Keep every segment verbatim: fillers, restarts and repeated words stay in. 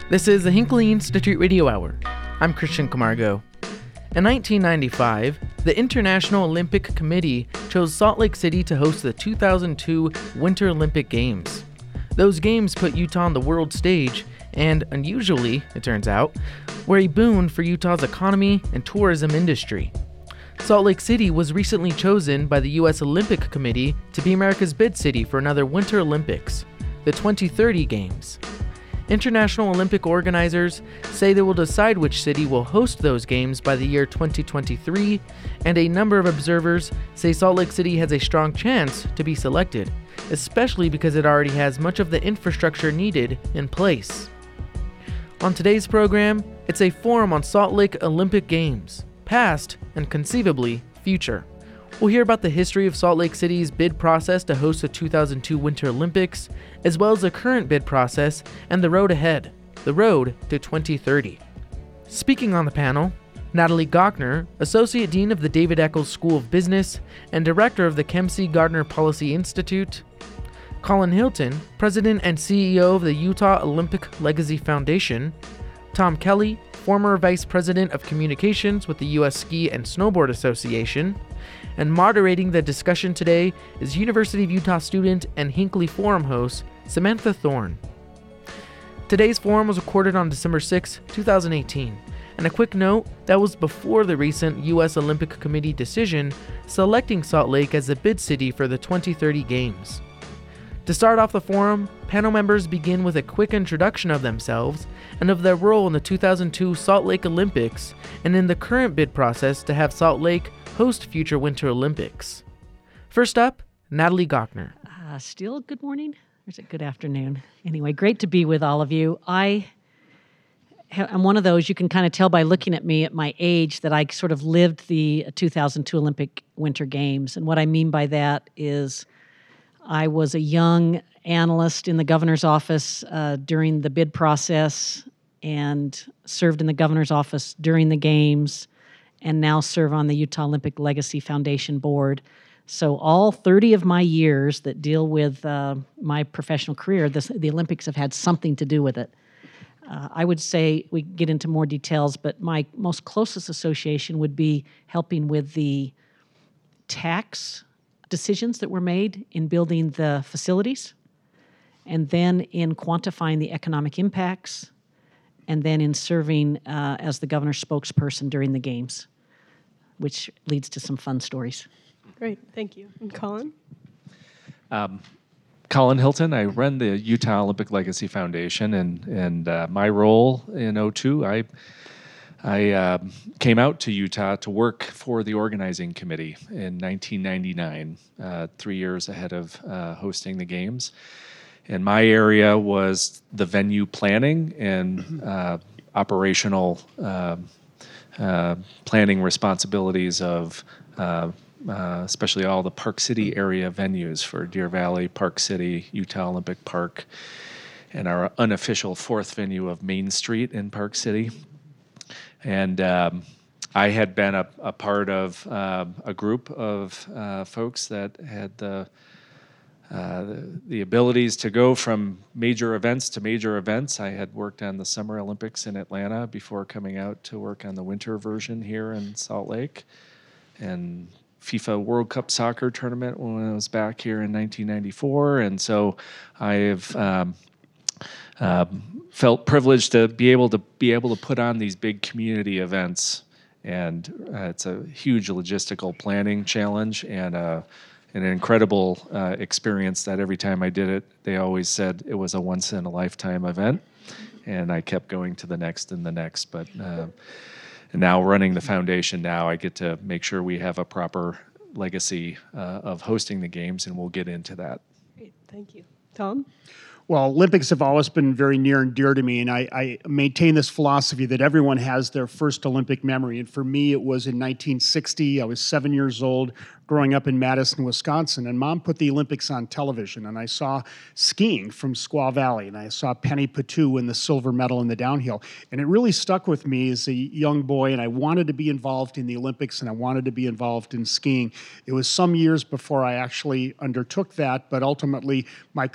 This is the Hinckley Institute Radio Hour. I'm Christian Camargo. In nineteen ninety-five, the International Olympic Committee chose Salt Lake City to host the two thousand two Winter Olympic Games. Those games put Utah on the world stage and, unusually, it turns out, were a boon for Utah's economy and tourism industry. Salt Lake City was recently chosen by the U S Olympic Committee to be America's bid city for another Winter Olympics, the twenty thirty Games. International Olympic organizers say they will decide which city will host those games by the year twenty twenty-three, and a number of observers say Salt Lake City has a strong chance to be selected, especially because it already has much of the infrastructure needed in place. On today's program, it's a forum on Salt Lake Olympic Games, past and conceivably future. We'll hear about the history of Salt Lake City's bid process to host the two thousand two Winter Olympics, as well as the current bid process and the road ahead, the road to twenty thirty. Speaking on the panel, Natalie Gochner, Associate Dean of the David Eccles School of Business and Director of the Kempsey Gardner Policy Institute; Colin Hilton, President and C E O of the Utah Olympic Legacy Foundation; Tom Kelly, former Vice President of Communications with the U S Ski and Snowboard Association; and moderating the discussion today is University of Utah student and Hinckley Forum host Samantha Thorne. Today's forum was recorded on December sixth, twenty eighteen, and a quick note, that was before the recent U S Olympic Committee decision selecting Salt Lake as the bid city for the twenty thirty Games. To start off the forum, panel members begin with a quick introduction of themselves and of their role in the two thousand two Salt Lake Olympics and in the current bid process to have Salt Lake host future Winter Olympics. First up, Natalie Gochner. Uh, still good morning? Or is it good afternoon? Anyway, great to be with all of you. I ha- I'm one of those, you can kind of tell by looking at me at my age that I sort of lived the two thousand two Olympic Winter Games. And what I mean by that is I was a young analyst in the governor's office uh, during the bid process and served in the governor's office during the games, and now serve on the Utah Olympic Legacy Foundation board. So all thirty of my years that deal with uh, my professional career, this, the Olympics have had something to do with it. Uh, I would say we get into more details, but my most closest association would be helping with the tax decisions that were made in building the facilities, and then in quantifying the economic impacts, and then in serving uh, as the governor's spokesperson during the games, which leads to some fun stories. Great, thank you. And Colin? Um, Colin Hilton, I run the Utah Olympic Legacy Foundation, and and uh, my role in oh two, I I uh, came out to Utah to work for the organizing committee in nineteen ninety-nine, uh, three years ahead of uh, hosting the games. And my area was the venue planning and uh, operational uh, uh, planning responsibilities of uh, uh, especially all the Park City area venues for Deer Valley, Park City, Utah Olympic Park, and our unofficial fourth venue of Main Street in Park City. And um, I had been a, a part of uh, a group of uh, folks that had the Uh, the, the abilities to go from major events to major events. I had worked on the Summer Olympics in Atlanta before coming out to work on the winter version here in Salt Lake, and FIFA World Cup soccer tournament when I was back here in nineteen ninety-four. And so I have um, uh, felt privileged to be able to be able to put on these big community events. And uh, it's a huge logistical planning challenge, and uh, an incredible uh, experience that every time I did it, they always said it was a once-in-a-lifetime event, and I kept going to the next and the next. But uh, and now running the foundation now, I get to make sure we have a proper legacy uh, of hosting the games, and we'll get into that. Great, thank you. Tom? Well, Olympics have always been very near and dear to me, and I, I maintain this philosophy that everyone has their first Olympic memory. And for me, it was in nineteen sixty. I was seven years old, growing up in Madison, Wisconsin, and Mom put the Olympics on television, and I saw skiing from Squaw Valley, and I saw Penny Patu win the silver medal in the downhill. And it really stuck with me as a young boy, and I wanted to be involved in the Olympics, and I wanted to be involved in skiing. It was some years before I actually undertook that, but ultimately my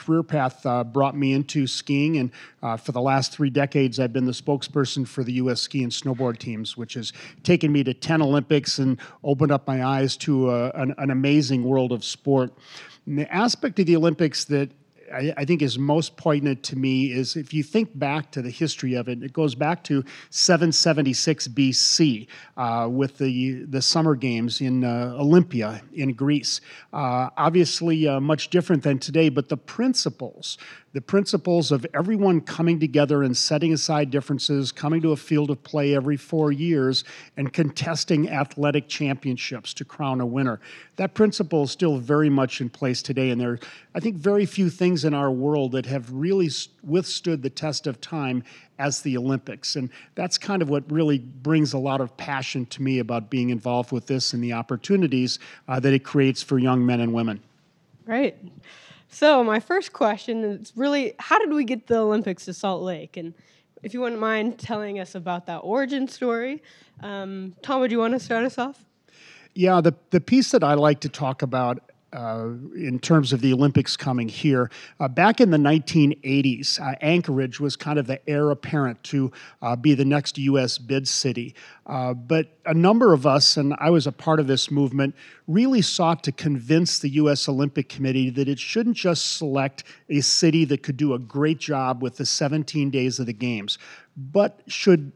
career path uh, brought me into skiing, and uh, for the last three decades, I've been the spokesperson for the U S ski and snowboard teams, which has taken me to ten Olympics and opened up my eyes to uh, an, an amazing world of sport. And the aspect of the Olympics that I, I think is most poignant to me is if you think back to the history of it, it goes back to seven seventy-six B C uh, with the the Summer Games in uh, Olympia in Greece. Uh, obviously, uh, much different than today, but the principles, the principles of everyone coming together and setting aside differences, coming to a field of play every four years, and contesting athletic championships to crown a winner. That principle is still very much in place today, and there are, I think, very few things in our world that have really withstood the test of time as the Olympics. And that's kind of what really brings a lot of passion to me about being involved with this and the opportunities uh, that it creates for young men and women. Right. So my first question is really, how did we get the Olympics to Salt Lake? And if you wouldn't mind telling us about that origin story. Um, Tom, would you want to start us off? Yeah, the, the piece that I like to talk about Uh, in terms of the Olympics coming here. Uh, back in the nineteen eighties, uh, Anchorage was kind of the heir apparent to uh, be the next U S bid city. Uh, but a number of us, and I was a part of this movement, really sought to convince the U S Olympic Committee that it shouldn't just select a city that could do a great job with the seventeen days of the Games, but should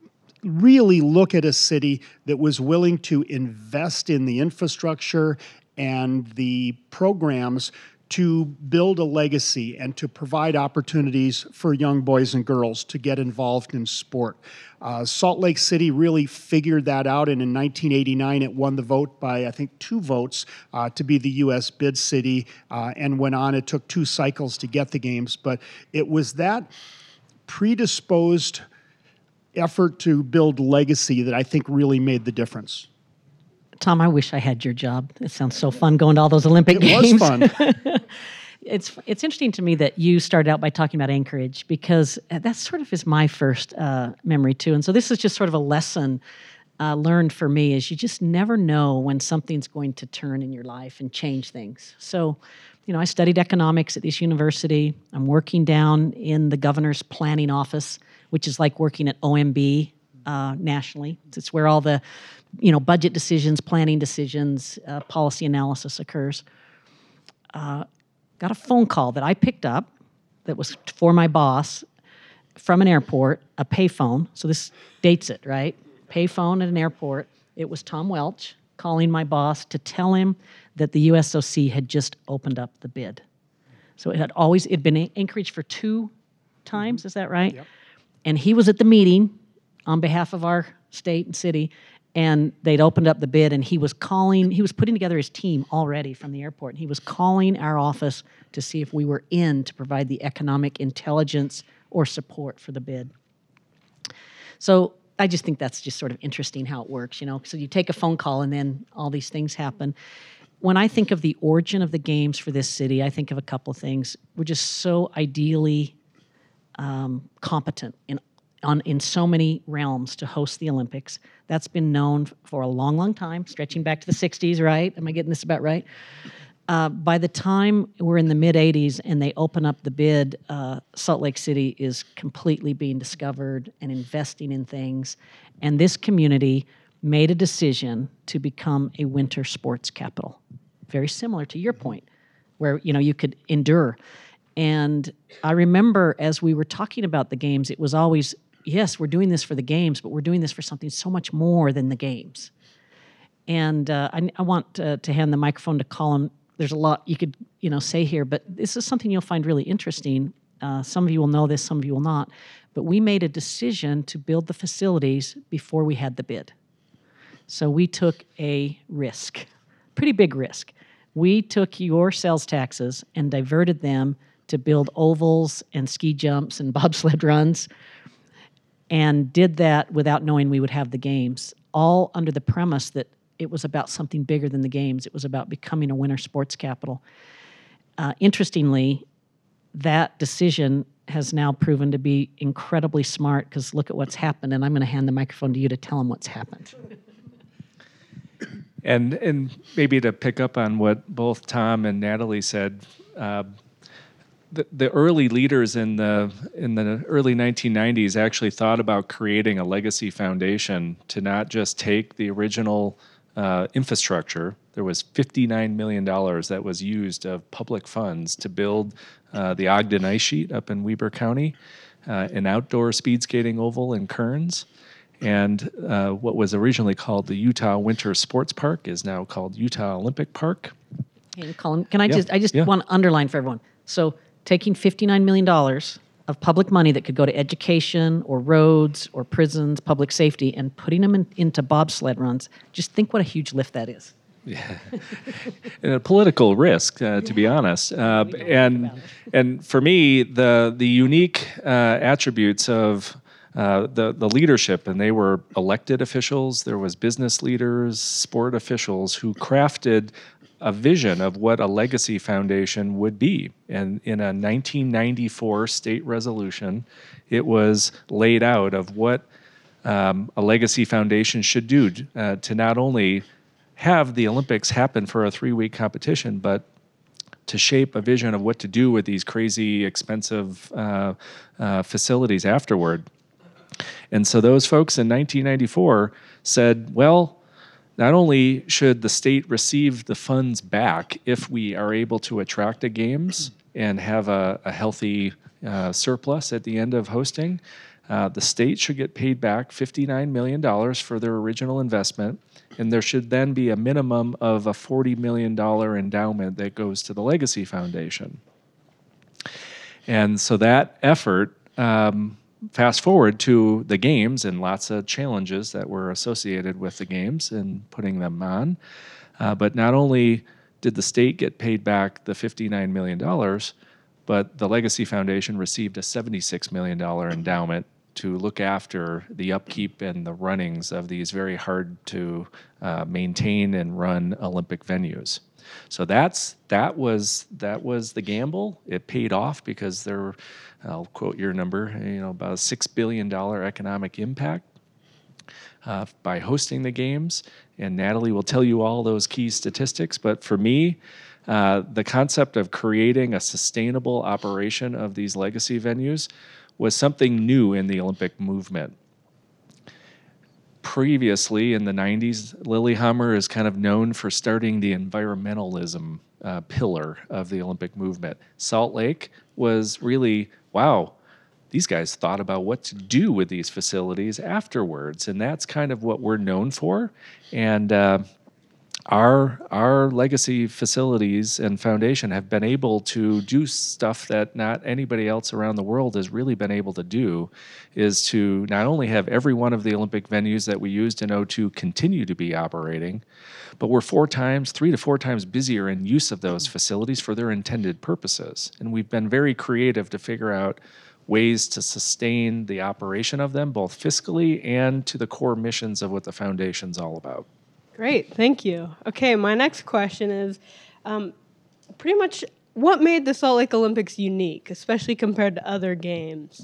really look at a city that was willing to invest in the infrastructure and the programs to build a legacy and to provide opportunities for young boys and girls to get involved in sport. Uh, Salt Lake City really figured that out, and in nineteen eighty-nine it won the vote by, I think, two votes uh, to be the U S bid city, uh, and went on. It took two cycles to get the Games, but it was that predisposed effort to build legacy that I think really made the difference. Tom, I wish I had your job. It sounds so fun going to all those Olympic It games. was fun. It's it's interesting to me that you started out by talking about Anchorage, because that sort of is my first uh, memory too. And so this is just sort of a lesson uh, learned for me, is you just never know when something's going to turn in your life and change things. So, you know, I studied economics at this university. I'm working down in the governor's planning office, which is like working at O M B uh, nationally. It's where all the you know, budget decisions, planning decisions, uh, policy analysis occurs. Uh, got a phone call that I picked up that was for my boss from an airport, a payphone. So this dates it, right? Payphone at an airport. It was Tom Welch calling my boss to tell him that the U S O C had just opened up the bid. So it had always, it'd been Anchorage for two times, is that right? Yep. And he was at the meeting on behalf of our state and city, and they'd opened up the bid, and he was calling, he was putting together his team already from the airport. He was calling our office to see if we were in to provide the economic intelligence or support for the bid. So I just think that's just sort of interesting how it works, you know. So you take a phone call and then all these things happen. When I think of the origin of the Games for this city, I think of a couple of things. We're just so ideally um, competent in On, in so many realms to host the Olympics. That's been known for a long, long time, stretching back to the sixties, right? Am I getting this about right? Uh, by the time we're in the mid-eighties and they open up the bid, uh, Salt Lake City is completely being discovered and investing in things. And this community made a decision to become a winter sports capital. Very similar to your point, where you know you could endure. And I remember as we were talking about the Games, it was always, yes, we're doing this for the Games, but we're doing this for something so much more than the Games. And uh, I, I want uh, to hand the microphone to Colin. There's a lot you could, you know, say here, but this is something you'll find really interesting. Uh, some of you will know this, some of you will not. But we made a decision to build the facilities before we had the bid. So we took a risk, pretty big risk. We took your sales taxes and diverted them to build ovals and ski jumps and bobsled runs, and did that without knowing we would have the Games, all under the premise that it was about something bigger than the Games. It was about becoming a winter sports capital. Uh, interestingly, that decision has now proven to be incredibly smart, because look at what's happened, and I'm going to hand the microphone to you to tell them what's happened. And and maybe to pick up on what both Tom and Natalie said, uh, the, the early leaders in the in the early nineteen nineties actually thought about creating a legacy foundation to not just take the original uh, infrastructure. There was fifty-nine million dollars that was used of public funds to build uh, the Ogden Ice Sheet up in Weber County, uh, an outdoor speed skating oval in Kearns, and uh, what was originally called the Utah Winter Sports Park is now called Utah Olympic Park. Hey, Colin, can I Yeah, just I just yeah. want to underline for everyone. So taking fifty-nine million dollars of public money that could go to education or roads or prisons, public safety, and putting them in, into bobsled runs, just think what a huge lift that is. And a political risk, uh, to be honest. Uh, and and for me, the the unique uh, attributes of uh, the the leadership, and they were elected officials. There was business leaders, sport officials who crafted a vision of what a legacy foundation would be. And in a nineteen ninety-four state resolution, it was laid out of what um, a legacy foundation should do uh, to not only have the Olympics happen for a three-week competition, but to shape a vision of what to do with these crazy, expensive uh, uh, facilities afterward. And so those folks in nineteen ninety-four said, well, not only should the state receive the funds back if we are able to attract the games and have a, a healthy uh, surplus at the end of hosting, uh, the state should get paid back fifty-nine million dollars for their original investment, and there should then be a minimum of a forty million dollars endowment that goes to the Legacy Foundation. And so that effort, um, fast forward to the games and lots of challenges that were associated with the games and putting them on. Uh, but not only did the state get paid back the fifty-nine million dollars, but the Legacy Foundation received a seventy-six million dollars endowment to look after the upkeep and the runnings of these very hard to uh, maintain and run Olympic venues. So that's that was that was the gamble. It paid off because there, I'll quote your number, you know, about a six billion dollars economic impact uh, by hosting the games. And Natalie will tell you all those key statistics. But for me, uh, the concept of creating a sustainable operation of these legacy venues was something new in the Olympic movement. Previously, in the nineties, Lillehammer is kind of known for starting the environmentalism uh, pillar of the Olympic movement. Salt Lake was really, wow, these guys thought about what to do with these facilities afterwards, and that's kind of what we're known for. And uh, our our legacy facilities and foundation have been able to do stuff that not anybody else around the world has really been able to do, is to not only have every one of the Olympic venues that we used in oh two continue to be operating, but we're four times, three to four times busier in use of those facilities for their intended purposes. And we've been very creative to figure out ways to sustain the operation of them, both fiscally and to the core missions of what the foundation's all about. Great, thank you. Okay, my next question is um, pretty much what made the Salt Lake Olympics unique, especially compared to other games?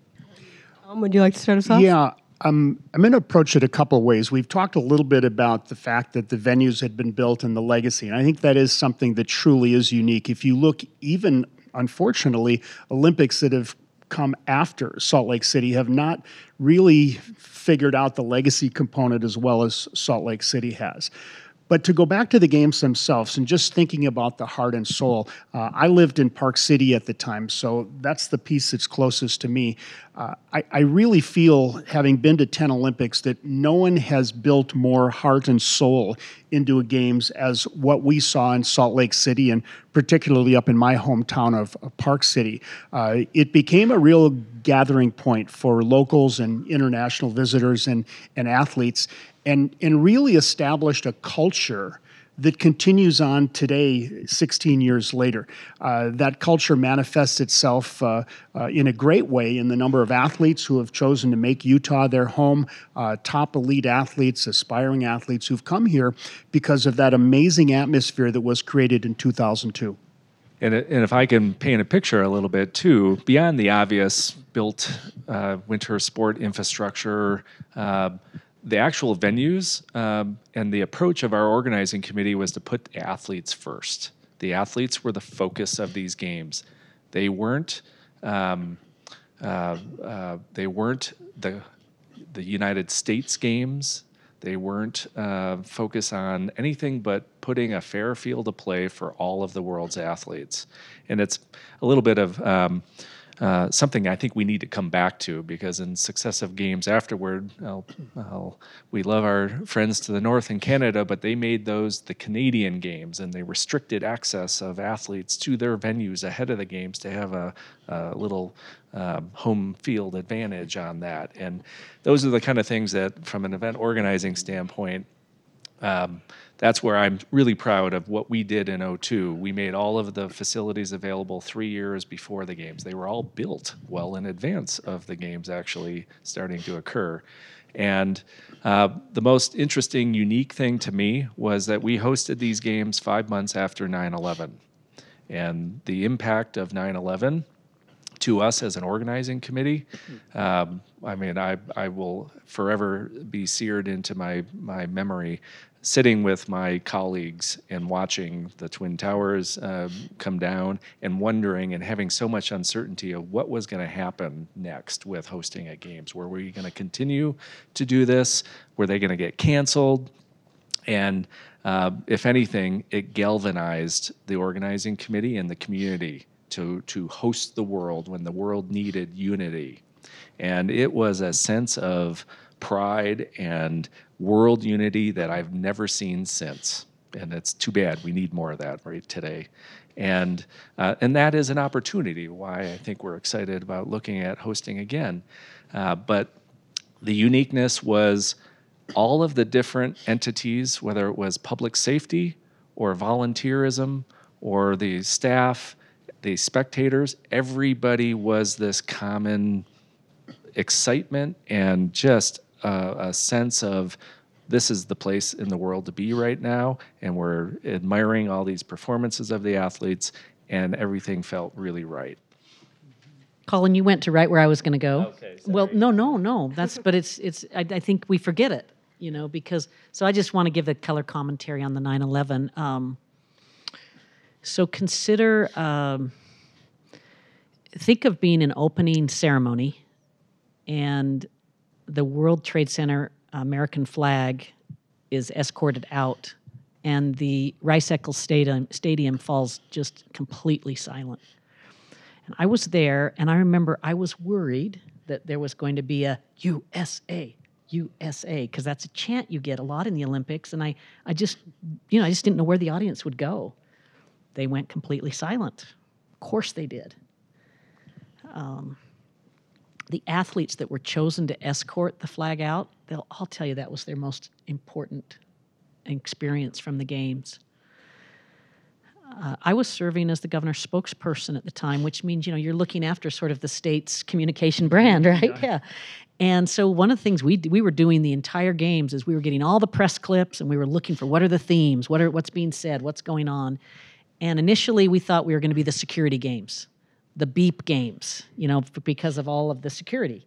Um, would you like to start us off? Yeah, um, I'm going to approach it a couple of ways. We've talked a little bit about the fact that the venues had been built and the legacy, and I think that is something that truly is unique. If you look, even unfortunately, Olympics that have come after Salt Lake City have not really figured out the legacy component as well as Salt Lake City has. But to go back to the games themselves and just thinking about the heart and soul, uh, I lived in Park City at the time, so that's the piece that's closest to me. Uh, I, I really feel, having been to ten Olympics, that no one has built more heart and soul into a games as what we saw in Salt Lake City, and particularly up in my hometown of, of Park City. Uh, it became a real gathering point for locals and international visitors and, and athletes, and, and really established a culture that continues on today, sixteen years later. Uh, that culture manifests itself uh, uh, in a great way in the number of athletes who have chosen to make Utah their home, uh, top elite athletes, aspiring athletes who've come here because of that amazing atmosphere that was created in two thousand two. And, it, and if I can paint a picture a little bit too, beyond the obvious built uh, winter sport infrastructure, uh, the actual venues um, and the approach of our organizing committee was to put athletes first. The athletes were the focus of these games. They weren't. Um, uh, uh, they weren't the the United States games. They weren't uh, focused on anything but putting a fair field of play for all of the world's athletes. And it's a little bit of um, uh, something I think we need to come back to, because in successive games afterward, I'll, I'll, we love our friends to the north in Canada, but they made those the Canadian games, and they restricted access of athletes to their venues ahead of the games to have a, a little um, home field advantage on that. And those are the kind of things that, from an event organizing standpoint, um, that's where I'm really proud of what we did in oh two. We made all of the facilities available three years before the games. They were all built well in advance of the games actually starting to occur. And uh, the most interesting, unique thing to me was that we hosted these games five months after nine eleven. And the impact of nine eleven to us as an organizing committee, um, I mean, I, I will forever be seared into my, my memory, sitting with my colleagues and watching the Twin Towers uh, come down and wondering and having so much uncertainty of what was going to happen next with hosting at games. Were we going to continue to do this? Were they going to get canceled? And uh, if anything, it galvanized the organizing committee and the community to, to host the world when the world needed unity. And it was a sense of pride and world unity that I've never seen since. And it's too bad. We need more of that right today. And uh, and that is an opportunity why I think we're excited about looking at hosting again. Uh, but the uniqueness was all of the different entities, whether it was public safety or volunteerism or the staff, the spectators, everybody was this common excitement and just uh, a sense of this is the place in the world to be right now, and we're admiring all these performances of the athletes, and everything felt really right. Colin, you went to right where I was going to go. Okay, sorry. Well, no, no, no. That's but it's it's. I, I think we forget it, you know, because so I just want to give the color commentary on the nine eleven. Um, so consider, um, think of being an opening ceremony, and the World Trade Center American flag is escorted out, and the Rice-Eccles Stadium, stadium falls just completely silent. And I was there, and I remember I was worried that there was going to be a U S A, U S A, because that's a chant you get a lot in the Olympics, and I, I just, you know, I just didn't know where the audience would go. They went completely silent. Of course they did. Um, the athletes that were chosen to escort the flag out, they'll all tell you that was their most important experience from the games. Uh, I was serving as the governor's spokesperson at the time, which means, you know, you're looking after sort of the state's communication brand, right? Yeah. yeah. And so one of the things we we were doing the entire games is we were getting all the press clips, and we were looking for what are the themes, what are what's being said, what's going on. And initially we thought we were going to be the security games, the beep games, you know, because of all of the security.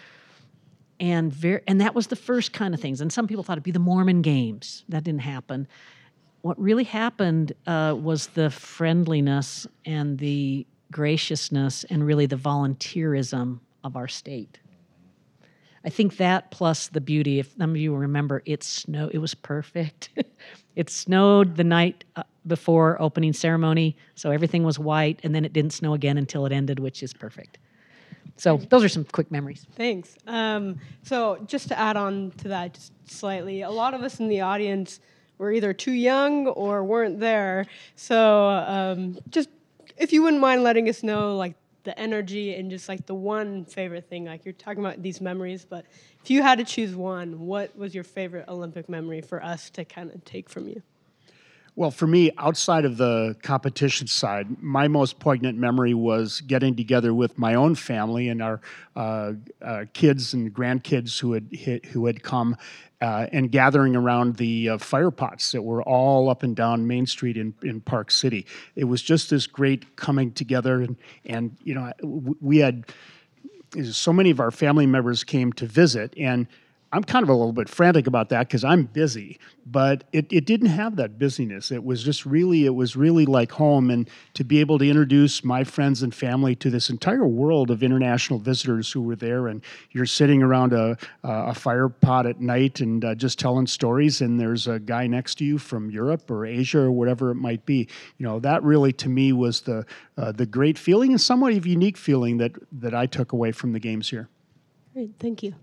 And very, and that was the first kind of things. And some people thought it'd be the Mormon games. That didn't happen. What really happened uh, was the friendliness and the graciousness and really the volunteerism of our state. I think that plus the beauty, if some of you remember, it snowed, it was perfect. It snowed the night uh, before opening ceremony, so everything was white, and then it didn't snow again until it ended, which is perfect. So those are some quick memories. Thanks. Um, so just to add on to that just slightly, a lot of us in the audience were either too young or weren't there. So um, just if you wouldn't mind letting us know, like, the energy and just like the one favorite thing, like you're talking about these memories, but if you had to choose one, what was your favorite Olympic memory for us to kind of take from you? Well, for me, outside of the competition side, my most poignant memory was getting together with my own family and our uh, uh, kids and grandkids who had hit, who had come uh, and gathering around the uh, fire pots that were all up and down Main Street in, in Park City. It was just this great coming together, and, and you know, we had so many of our family members came to visit, and I'm kind of a little bit frantic about that because I'm busy, but it, it didn't have that busyness. It was just really, it was really like home. And to be able to introduce my friends and family to this entire world of international visitors who were there, and you're sitting around a, a fire pot at night and uh, just telling stories, and there's a guy next to you from Europe or Asia or whatever it might be. You know, that really to me was the uh, the great feeling and somewhat of unique feeling that, that I took away from the games here. Great, thank you.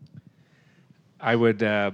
I would, uh,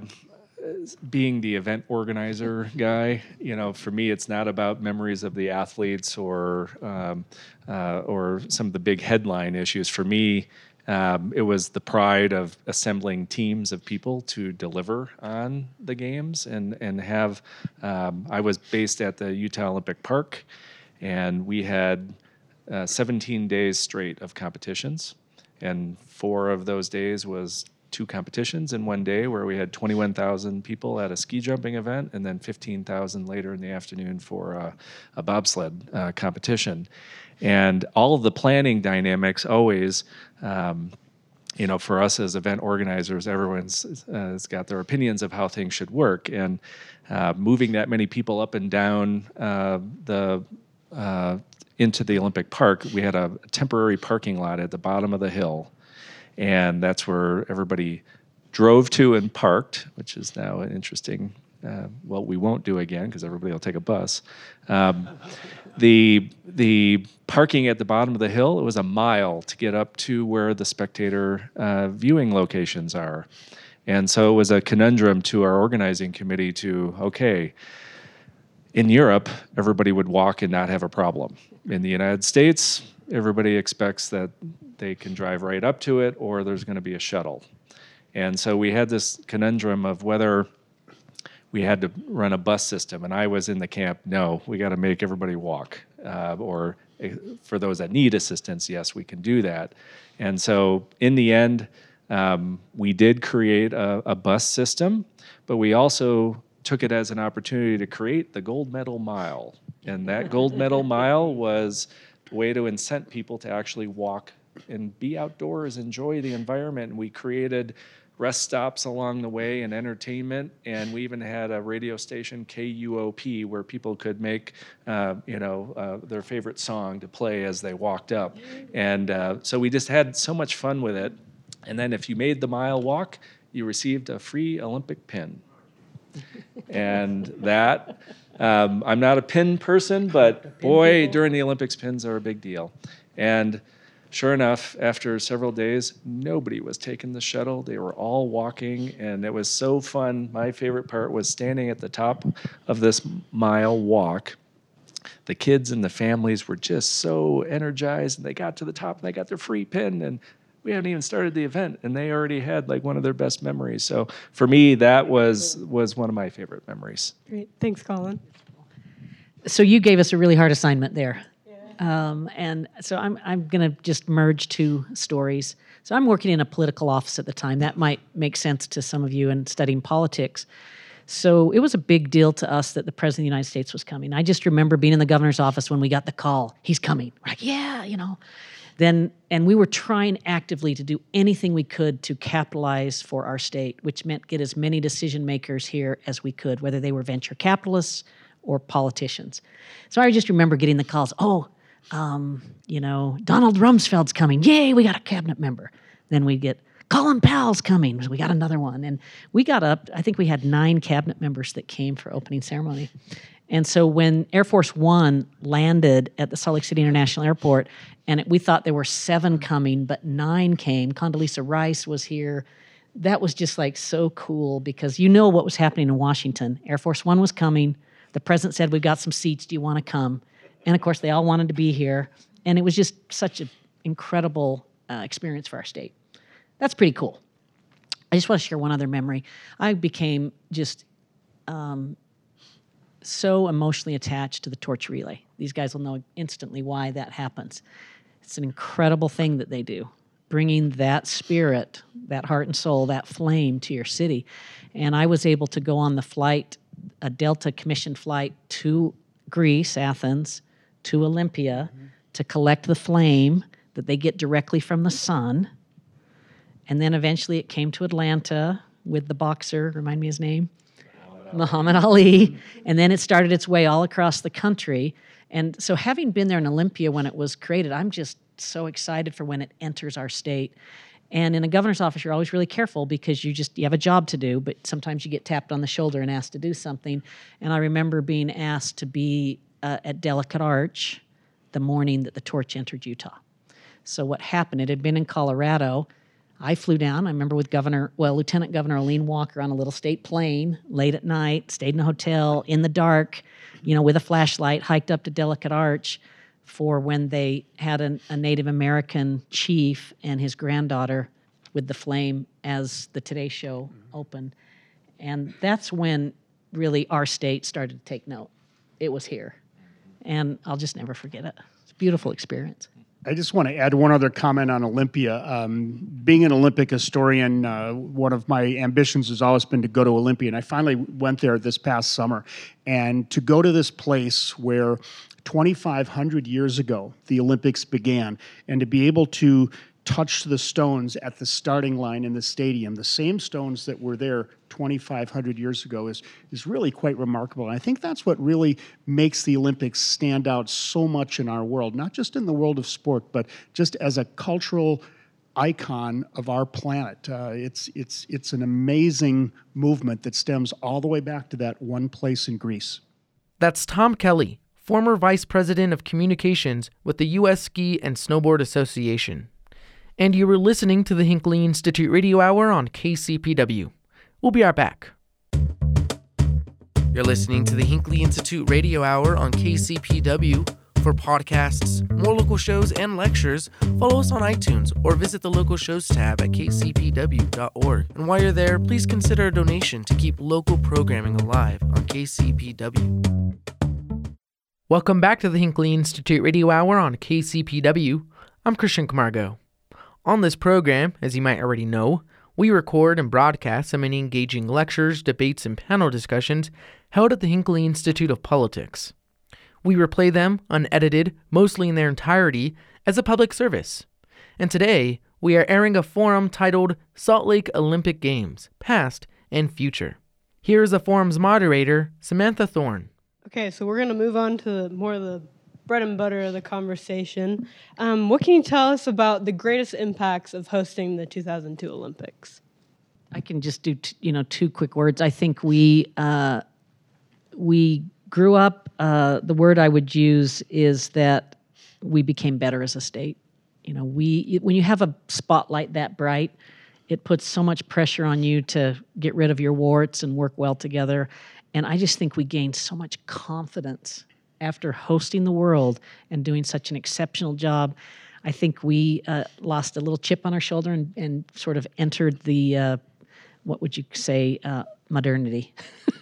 being the event organizer guy, you know, for me, it's not about memories of the athletes or um, uh, or some of the big headline issues. For me, um, it was the pride of assembling teams of people to deliver on the games and and have. Um, I was based at the Utah Olympic Park, and we had uh, seventeen days straight of competitions, and four of those days was two competitions in one day where we had twenty-one thousand people at a ski jumping event and then fifteen thousand later in the afternoon for a, a bobsled uh, competition. And all of the planning dynamics always, um, you know, for us as event organizers, everyone's uh, has got their opinions of how things should work. And uh, moving that many people up and down uh, the uh, into the Olympic Park, we had a temporary parking lot at the bottom of the hill. And that's where everybody drove to and parked, which is now an interesting, uh, well, we won't do again because everybody will take a bus. Um, the the parking at the bottom of the hill, it was a mile to get up to where the spectator uh, viewing locations are. And so it was a conundrum to our organizing committee to, okay, in Europe, everybody would walk and not have a problem. In the United States, everybody expects that they can drive right up to it or there's going to be a shuttle. And so we had this conundrum of whether we had to run a bus system. And I was in the camp, no, we got to make everybody walk. Uh, or uh, for those that need assistance, yes, we can do that. And so in the end, um, we did create a, a bus system, but we also took it as an opportunity to create the gold medal mile. And that gold medal mile was a way to incent people to actually walk and be outdoors, enjoy the environment. And we created rest stops along the way and entertainment. And we even had a radio station, K U O P, where people could make, uh, you know, uh, their favorite song to play as they walked up. And uh, so we just had so much fun with it. And then if you made the mile walk, you received a free Olympic pin. And that, um, I'm not a pin person, but boy, during the Olympics, pins are a big deal. And sure enough, after several days, nobody was taking the shuttle. They were all walking, and it was so fun. My favorite part was standing at the top of this mile walk. The kids and the families were just so energized, and they got to the top, and they got their free pin, and we hadn't even started the event, and they already had like one of their best memories. So for me, that was was one of my favorite memories. Great, thanks, Colin. So you gave us a really hard assignment there. Um, and so I'm I'm going to just merge two stories. So I'm working in a political office at the time. That might make sense to some of you in studying politics. So it was a big deal to us that the President of the United States was coming. I just remember being in the governor's office when we got the call, he's coming. We're like, yeah, you know. Then, and we were trying actively to do anything we could to capitalize for our state, which meant get as many decision makers here as we could, whether they were venture capitalists or politicians. So I just remember getting the calls, oh, Um, you know, Donald Rumsfeld's coming. Yay, we got a cabinet member. Then we get Colin Powell's coming. We got another one. And we got up, I think we had nine cabinet members that came for opening ceremony. And so when Air Force One landed at the Salt Lake City International Airport, and it, we thought there were seven coming, but nine came. Condoleezza Rice was here. That was just like so cool because you know what was happening in Washington. Air Force One was coming. The president said, we've got some seats. Do you want to come? And of course, they all wanted to be here. And it was just such an incredible uh, experience for our state. That's pretty cool. I just want to share one other memory. I became just um, so emotionally attached to the torch relay. These guys will know instantly why that happens. It's an incredible thing that they do, bringing that spirit, that heart and soul, that flame to your city. And I was able to go on the flight, a Delta commissioned flight to Greece, Athens, to Olympia, mm-hmm. to collect the flame that they get directly from the sun. And then eventually it came to Atlanta, with the boxer, remind me his name? Muhammad Ali. And then it started its way all across the country. And so having been there in Olympia when it was created, I'm just so excited for when it enters our state. And in a governor's office, you're always really careful because you just you have a job to do, but sometimes you get tapped on the shoulder and asked to do something. And I remember being asked to be uh, at Delicate Arch the morning that the torch entered Utah. So what happened, it had been in Colorado. I flew down, I remember with Governor, well, Lieutenant Governor Aline Walker on a little state plane late at night, stayed in a hotel in the dark, you know, with a flashlight, hiked up to Delicate Arch for when they had an, a Native American chief and his granddaughter with the flame as the Today Show opened. And that's when really our state started to take note. It was here. And I'll just never forget it. It's a beautiful experience. I just want to add one other comment on Olympia. Um, being an Olympic historian, uh, one of my ambitions has always been to go to Olympia, and I finally went there this past summer. And to go to this place where twenty-five hundred years ago the Olympics began, and to be able to touch the stones at the starting line in the stadium, the same stones that were there twenty-five hundred years ago, is is really quite remarkable. And I think that's what really makes the Olympics stand out so much in our world, not just in the world of sport, but just as a cultural icon of our planet. Uh, it's it's it's an amazing movement that stems all the way back to that one place in Greece. That's Tom Kelly, former Vice President of Communications with the U S Ski and Snowboard Association. And you were listening to the Hinckley Institute Radio Hour on K C P W. We'll be right back. You're listening to the Hinckley Institute Radio Hour on K C P W. For podcasts, more local shows, and lectures, follow us on iTunes or visit the local shows tab at k c p w dot org. And while you're there, please consider a donation to keep local programming alive on K C P W. Welcome back to the Hinckley Institute Radio Hour on K C P W. I'm Christian Camargo. On this program, as you might already know, we record and broadcast so many engaging lectures, debates, and panel discussions held at the Hinckley Institute of Politics. We replay them, unedited, mostly in their entirety, as a public service. And today, we are airing a forum titled Salt Lake Olympic Games, Past and Future. Here is the forum's moderator, Samantha Thorne. Okay, so we're going to move on to more of the bread and butter of the conversation. Um, what can you tell us about the greatest impacts of hosting the two thousand two Olympics? I can just do t- you know two quick words. I think we uh, we grew up. Uh, the word I would use is that we became better as a state. You know, we when you have a spotlight that bright, it puts so much pressure on you to get rid of your warts and work well together. And I just think we gained so much confidence after hosting the world and doing such an exceptional job. I think we uh, lost a little chip on our shoulder and, and sort of entered the, uh, what would you say, uh, modernity.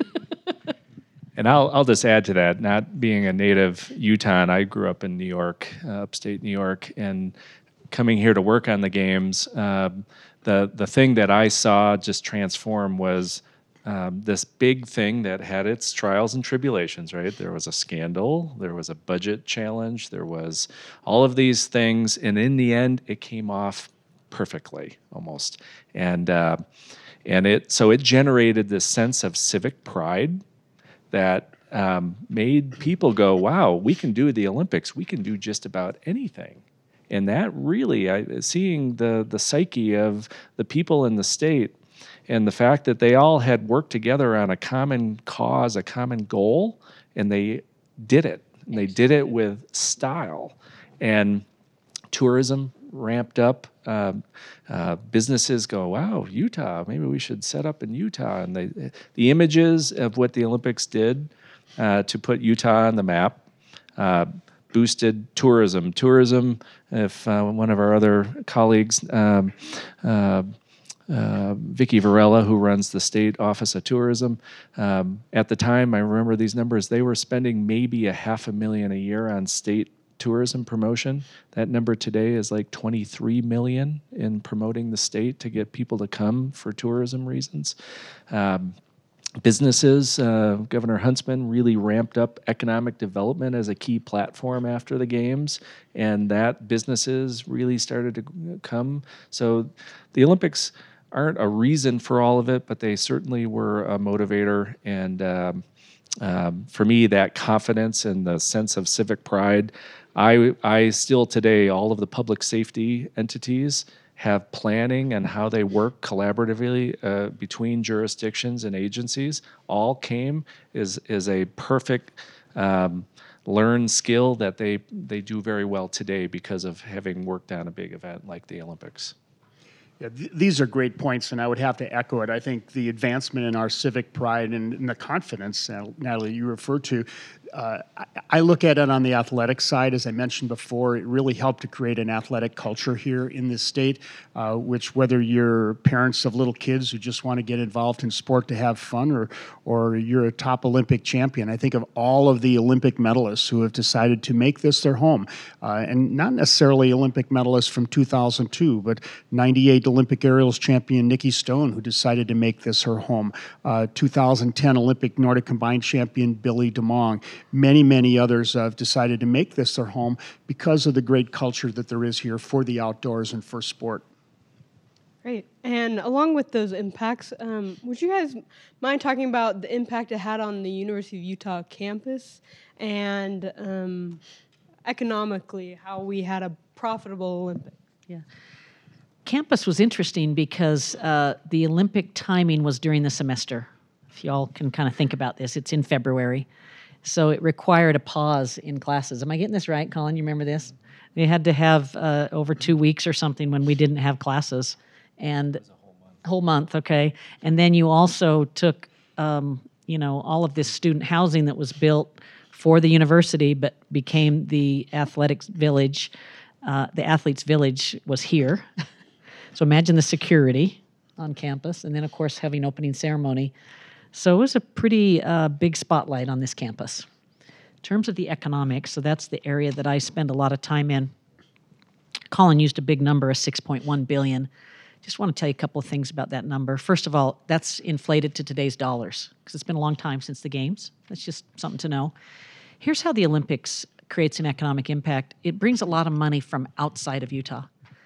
And I'll I'll just add to that, not being a native Utahn, I grew up in New York, uh, upstate New York, and coming here to work on the games, uh, the the thing that I saw just transform was Um, this big thing that had its trials and tribulations, right? There was a scandal, there was a budget challenge, there was all of these things, and in the end, it came off perfectly, almost. And uh, and it so it generated this sense of civic pride that um, made people go, "Wow, we can do the Olympics. We can do just about anything." And that really, I, seeing the the psyche of the people in the state. And the fact that they all had worked together on a common cause, a common goal, and they did it. And they did it with style. And tourism ramped up. Uh, uh, businesses go, wow, Utah, maybe we should set up in Utah. And they, the images of what the Olympics did uh, to put Utah on the map uh, boosted tourism. Tourism, if uh, one of our other colleagues, um, uh, Uh, Vicki Varela, who runs the state office of tourism. Um, at the time, I remember these numbers, they were spending maybe a half a million a year on state tourism promotion. That number today is like twenty-three million in promoting the state to get people to come for tourism reasons. Um, businesses, uh, Governor Huntsman really ramped up economic development as a key platform after the games, and that businesses really started to come. So the Olympics aren't a reason for all of it, but they certainly were a motivator. And um, um, for me, that confidence and the sense of civic pride, I, I still today, all of the public safety entities have planning and how they work collaboratively uh, between jurisdictions and agencies. All came is is a perfect um, learned skill that they they do very well today because of having worked on a big event like the Olympics. Yeah, th- these are great points, and I would have to echo it. I think the advancement in our civic pride and, and the confidence, uh, Natalie, you referred to, uh, I, I look at it on the athletic side. As I mentioned before, it really helped to create an athletic culture here in this state, uh, which whether you're parents of little kids who just want to get involved in sport to have fun, or, or you're a top Olympic champion, I think of all of the Olympic medalists who have decided to make this their home, uh, and not necessarily Olympic medalists from two thousand two, but ninety-eight Olympic aerials champion Nikki Stone, who decided to make this her home. Uh, two thousand ten Olympic Nordic combined champion Billy DeMong. Many, many others have decided to make this their home because of the great culture that there is here for the outdoors and for sport. Great. And along with those impacts, um, would you guys mind talking about the impact it had on the University of Utah campus and um, economically, how we had a profitable Olympic? Yeah. Campus was interesting because uh, the Olympic timing was during the semester. If y'all can kind of think about this, it's in February. So it required a pause in classes. Am I getting this right, Colin? You remember this? They had to have uh, over two weeks or something when we didn't have classes. And it was a whole month. Whole month, okay. And then you also took, um, you know, all of this student housing that was built for the university but became the athletics village. Uh, the athletes' village was here. So imagine the security on campus, and then, of course, having opening ceremony. So it was a pretty uh, big spotlight on this campus. In terms of the economics, so that's the area that I spend a lot of time in. Colin used a big number of six point one billion dollars. Just want to tell you a couple of things about that number. First of all, that's inflated to today's dollars because it's been a long time since the games. That's just something to know. Here's how the Olympics creates an economic impact. It brings a lot of money from outside of Utah.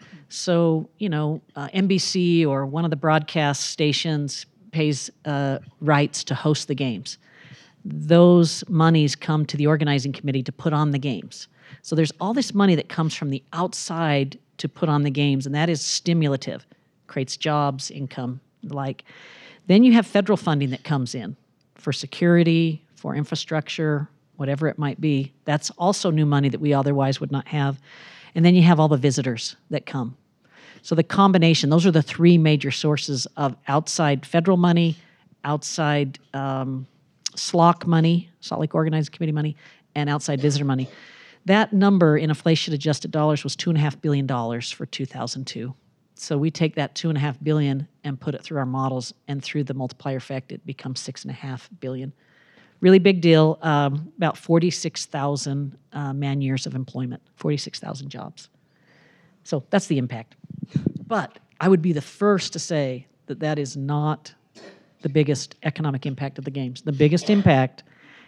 So, you know, uh, N B C or one of the broadcast stations pays uh, rights to host the games. Those monies come to the organizing committee to put on the games. So there's all this money that comes from the outside to put on the games, and that is stimulative, creates jobs, income, the like. Then you have federal funding that comes in for security, for infrastructure, whatever it might be. That's also new money that we otherwise would not have. And then you have all the visitors that come. So the combination, those are the three major sources of outside federal money, outside um, S L O C money, Salt Lake Organizing Committee money, and outside visitor money. That number in inflation-adjusted dollars was two point five billion dollars for two thousand two. So we take that two point five billion dollars and put it through our models, and through the multiplier effect, it becomes six point five billion dollars. Really big deal, um, about forty-six thousand uh, man-years of employment, forty-six thousand jobs. So that's the impact. But I would be the first to say that that is not the biggest economic impact of the games. The biggest impact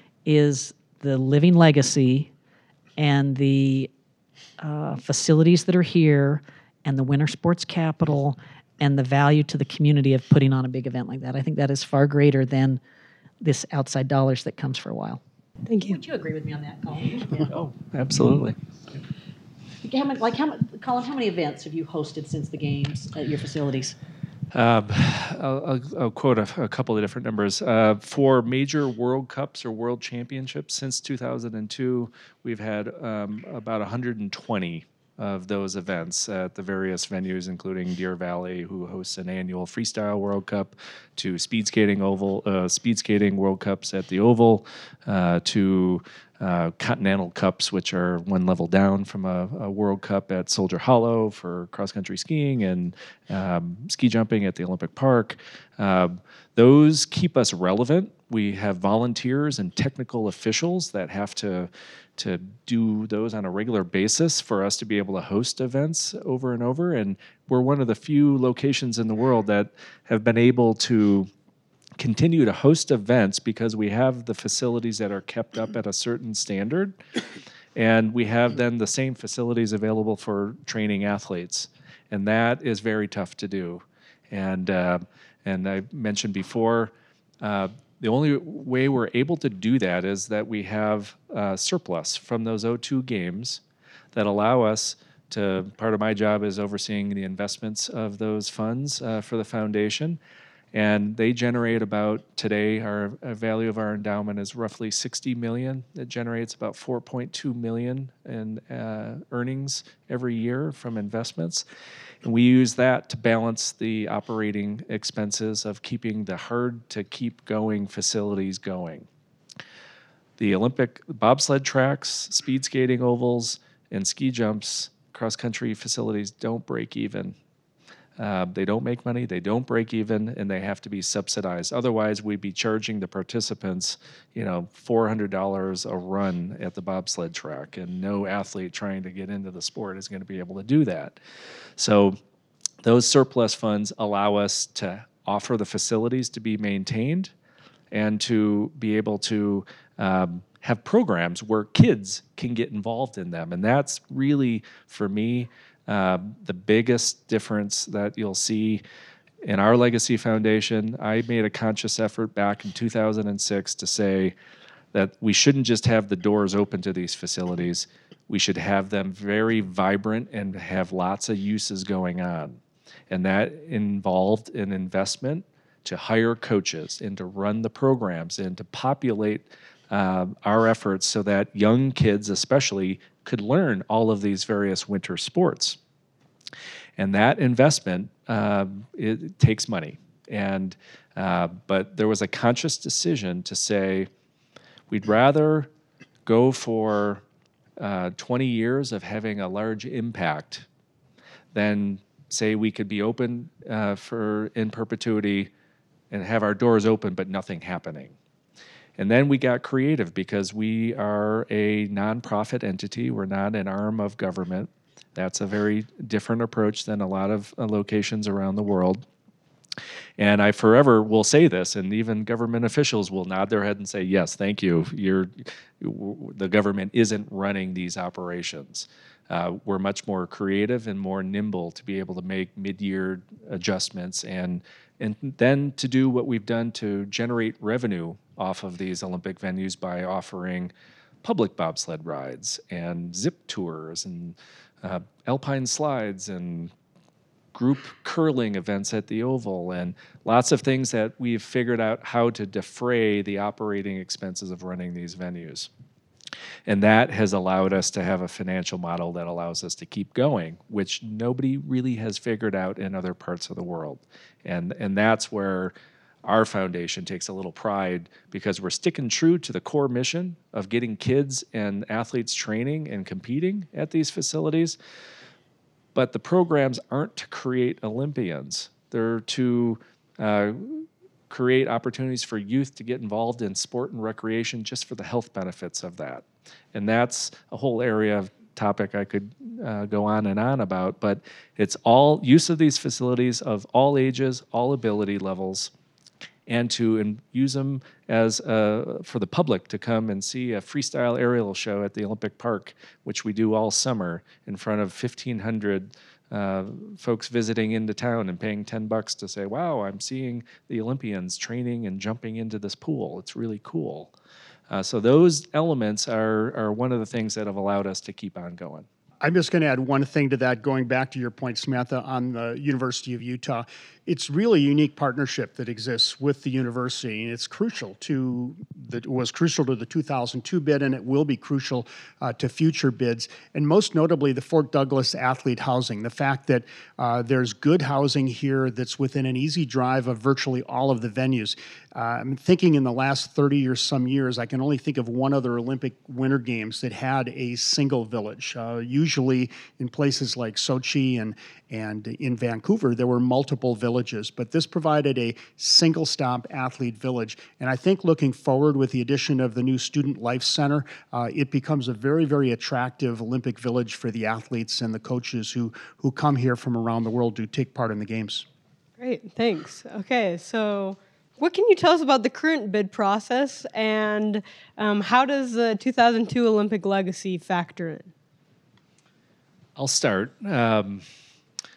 is the living legacy and the uh, facilities that are here and the winter sports capital and the value to the community of putting on a big event like that. I think that is far greater than this outside dollars that comes for a while. Thank you. Would you agree with me on that, Colin? Yeah. Oh, absolutely. How many, like how, Colin, how many events have you hosted since the games at your facilities? Um, I'll, I'll, I'll quote a, a couple of different numbers. Uh, for major World Cups or World Championships since two thousand two, we've had um, about one hundred twenty of those events at the various venues, including Deer Valley, who hosts an annual Freestyle World Cup, to speed skating oval, uh, speed skating World Cups at the Oval, uh, to uh, Continental Cups, which are one level down from a, a World Cup at Soldier Hollow for cross-country skiing, and um, ski jumping at the Olympic Park. Uh, those keep us relevant. We have volunteers and technical officials that have to to do those on a regular basis for us to be able to host events over and over. And we're one of the few locations in the world that have been able to continue to host events because we have the facilities that are kept up at a certain standard. And we have then the same facilities available for training athletes. And that is very tough to do. And uh, and I mentioned before, uh, the only way we're able to do that is that we have uh, surplus from those O two games that allow us to, part of my job is overseeing the investments of those funds uh, for the foundation. And they generate about, today, our, our value of our endowment is roughly sixty million. It generates about four point two million in uh, earnings every year from investments. And we use that to balance the operating expenses of keeping the hard to keep going facilities going. The Olympic bobsled tracks, speed skating ovals, and ski jumps, cross-country facilities don't break even. Uh, they don't make money, they don't break even, and they have to be subsidized. Otherwise, we'd be charging the participants, you know, four hundred dollars a run at the bobsled track, and no athlete trying to get into the sport is going to be able to do that. So those surplus funds allow us to offer the facilities to be maintained and to be able to um, have programs where kids can get involved in them. And that's really, for me, Uh, the biggest difference that you'll see in our Legacy Foundation. I made a conscious effort back in two thousand six to say that we shouldn't just have the doors open to these facilities. We should have them very vibrant and have lots of uses going on. And that involved an investment to hire coaches and to run the programs and to populate uh, our efforts so that young kids especially could learn all of these various winter sports. And that investment, uh, it takes money. And uh, but there was a conscious decision to say, we'd rather go for uh, twenty years of having a large impact than say we could be open uh, for in perpetuity and have our doors open but nothing happening. And then we got creative because we are a nonprofit entity. We're not an arm of government. That's a very different approach than a lot of uh, locations around the world. And I forever will say this, and even government officials will nod their head and say, yes, thank you. You're, the government isn't running these operations. Uh, we're much more creative and more nimble to be able to make mid-year adjustments and, and then to do what we've done to generate revenue off of these Olympic venues by offering public bobsled rides and zip tours and uh, alpine slides and group curling events at the Oval and lots of things that we've figured out how to defray the operating expenses of running these venues. And that has allowed us to have a financial model that allows us to keep going, which nobody really has figured out in other parts of the world. And, and that's where our foundation takes a little pride because we're sticking true to the core mission of getting kids and athletes training and competing at these facilities. But the programs aren't to create Olympians. They're to uh, create opportunities for youth to get involved in sport and recreation just for the health benefits of that. And that's a whole area of topic I could uh, go on and on about, but it's all use of these facilities of all ages, all ability levels, and to in, use them as uh, for the public to come and see a freestyle aerial show at the Olympic Park, which we do all summer in front of fifteen hundred uh, folks visiting into town and paying ten bucks to say, wow, I'm seeing the Olympians training and jumping into this pool. It's really cool. Uh, so those elements are, are one of the things that have allowed us to keep on going. I'm just going to add one thing to that, going back to your point, Samantha, on the University of Utah. It's really a unique partnership that exists with the university, and it's crucial to the, it was crucial to the two thousand two bid, and it will be crucial uh, to future bids, and most notably the Fort Douglas athlete housing. The fact that uh, there's good housing here that's within an easy drive of virtually all of the venues. Uh, I'm thinking in the last thirty or some years, I can only think of one other Olympic Winter Games that had a single village. Uh, usually in places like Sochi and, and in Vancouver, there were multiple villages, but this provided a single-stop athlete village. And I think looking forward with the addition of the new Student Life Center, uh, it becomes a very, very attractive Olympic village for the athletes and the coaches who, who come here from around the world to take part in the games. Great, thanks. Okay, so what can you tell us about the current bid process, and um, how does the two thousand two Olympic legacy factor in? I'll start. Um,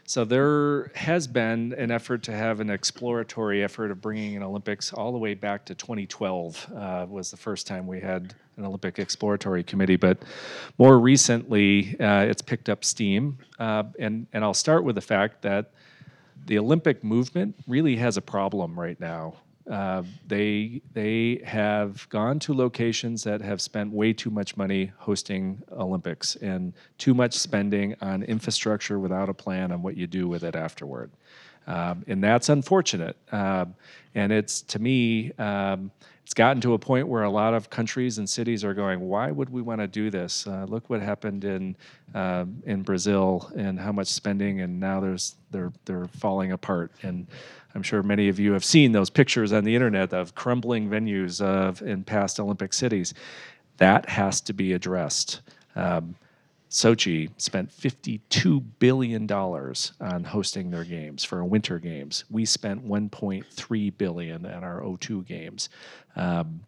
So there has been an effort to have an exploratory effort of bringing an Olympics all the way back to twenty twelve uh, was the first time we had an Olympic exploratory committee. But more recently, uh, it's picked up steam. Uh, and, and I'll start with the fact that the Olympic movement really has a problem right now. Uh, they they have gone to locations that have spent way too much money hosting Olympics and too much spending on infrastructure without a plan on what you do with it afterward. Um, and that's unfortunate. Um, and it's, to me, um, it's gotten to a point where a lot of countries and cities are going, why would we want to do this? Uh, look what happened in uh, in Brazil and how much spending, and now there's they're they're falling apart. And I'm sure many of you have seen those pictures on the internet of crumbling venues of in past Olympic cities. That has to be addressed. Um, Sochi spent fifty-two billion dollars on hosting their games for Winter Games. We spent one point three billion dollars at our O two games. Um,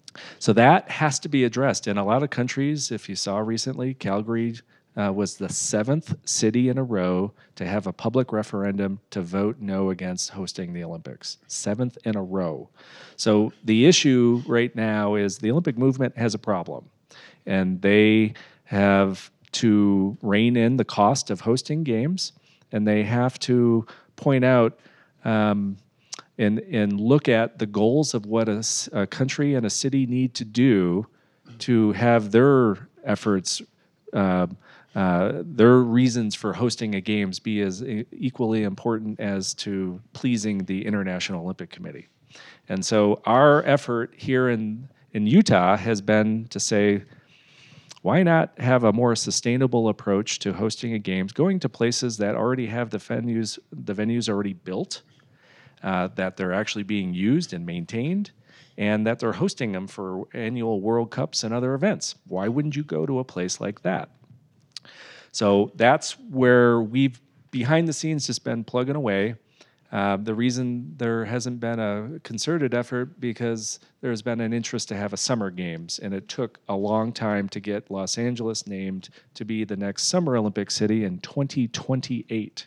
so that has to be addressed. In a lot of countries, if you saw recently, Calgary uh, was the seventh city in a row to have a public referendum to vote no against hosting the Olympics. Seventh in a row. So the issue right now is the Olympic movement has a problem, and they have to rein in the cost of hosting games, and they have to point out um, and, and look at the goals of what a, a country and a city need to do to have their efforts, uh, uh, their reasons for hosting a games be as e- equally important as to pleasing the International Olympic Committee. And so our effort here in, in Utah has been to say, why not have a more sustainable approach to hosting a games, going to places that already have the venues, the venues already built, uh, that they're actually being used and maintained, and that they're hosting them for annual World Cups and other events. Why wouldn't you go to a place like that? So that's where we've, behind the scenes, just been plugging away. Uh, the reason there hasn't been a concerted effort because there's been an interest to have a summer games, and it took a long time to get Los Angeles named to be the next Summer Olympic city in twenty twenty-eight.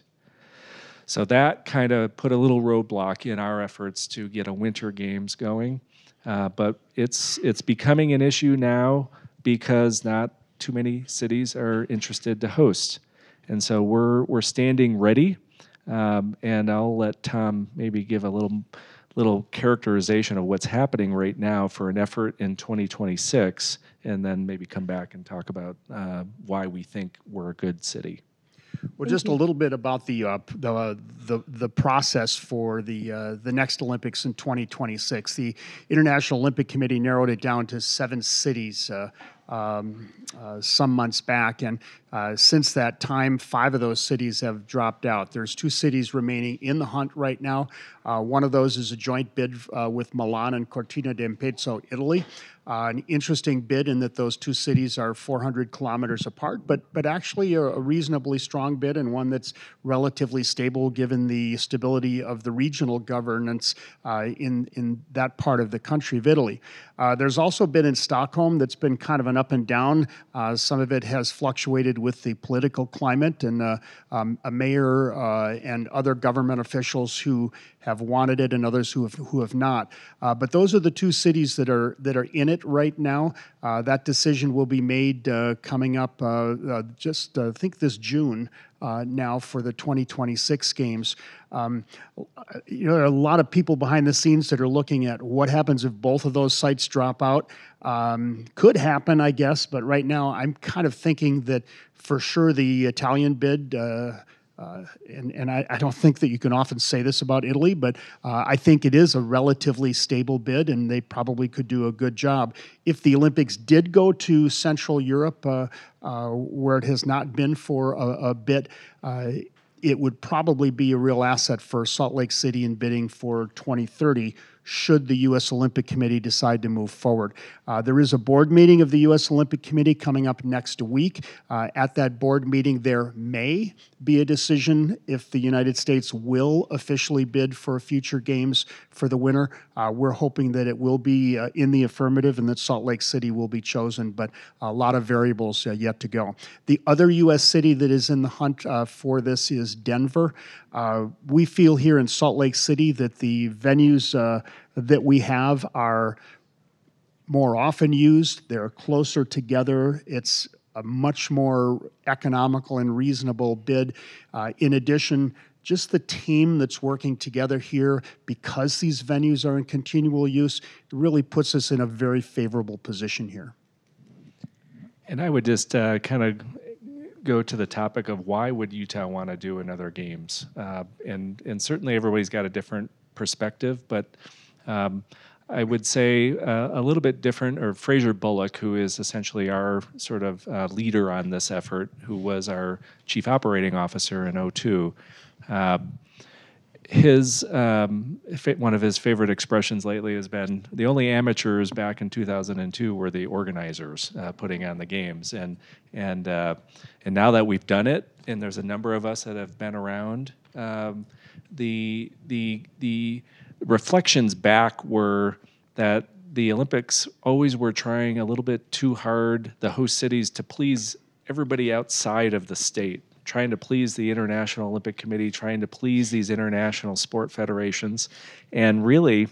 So that kind of put a little roadblock in our efforts to get a Winter Games going. Uh, but it's it's becoming an issue now because not too many cities are interested to host. And so we're we're standing ready. Um, and I'll let Tom maybe give a little little characterization of what's happening right now for an effort in twenty twenty-six, and then maybe come back and talk about uh, why we think we're a good city. Well, just a little bit about the uh, the, the the process for the uh, the next Olympics in twenty twenty-six. The International Olympic Committee narrowed it down to seven cities uh, um, uh, some months back, and uh, since that time, five of those cities have dropped out. There's two cities remaining in the hunt right now. Uh, one of those is a joint bid uh, with Milan and Cortina d'Ampezzo, Italy. Uh, an interesting bid in that those two cities are four hundred kilometers apart, but but actually a, a reasonably strong bid and one that's relatively stable given the stability of the regional governance uh, in, in that part of the country of Italy. Uh, there's also been in Stockholm that's been kind of an up and down. Uh, some of it has fluctuated with the political climate and uh, um, a mayor uh, and other government officials who have wanted it and others who have who have not. Uh, but those are the two cities that are that are in it right now. Uh, that decision will be made uh, coming up uh, uh, just uh, I think this June uh, now for the twenty twenty-six games. Um, you know, there are a lot of people behind the scenes that are looking at what happens if both of those sites drop out. Um, could happen, I guess, but right now I'm kind of thinking that for sure the Italian bid. Uh, Uh, and and I, I don't think that you can often say this about Italy, but uh, I think it is a relatively stable bid, and they probably could do a good job. If the Olympics did go to Central Europe, uh, uh, where it has not been for a, a bit, uh, it would probably be a real asset for Salt Lake City in bidding for twenty thirty, should the U S Olympic Committee decide to move forward. Uh, there is a board meeting of the U S Olympic Committee coming up next week. Uh, at that board meeting, there may be a decision if the United States will officially bid for future games for the winter. Uh, we're hoping that it will be uh, in the affirmative and that Salt Lake City will be chosen, but a lot of variables uh, yet to go. The other U S city that is in the hunt uh, for this is Denver. Uh, we feel here in Salt Lake City that the venues uh, that we have are more often used. They're closer together. It's a much more economical and reasonable bid. Uh, in addition, just the team that's working together here, because these venues are in continual use, it really puts us in a very favorable position here. And I would just uh, kind of go to the topic of why would Utah want to do another games? Uh, and, and certainly everybody's got a different perspective, but um, I would say uh, a little bit different, or Fraser Bullock, who is essentially our sort of uh, leader on this effort, who was our chief operating officer in oh two. Uh, his um, one of his favorite expressions lately has been, the only amateurs back in two thousand two were the organizers uh, putting on the games, and and uh, and now that we've done it, and there's a number of us that have been around, um, the the the reflections back were that the Olympics always were trying a little bit too hard, the host cities, to please everybody outside of the state, trying to please the International Olympic Committee, trying to please these international sport federations. And really,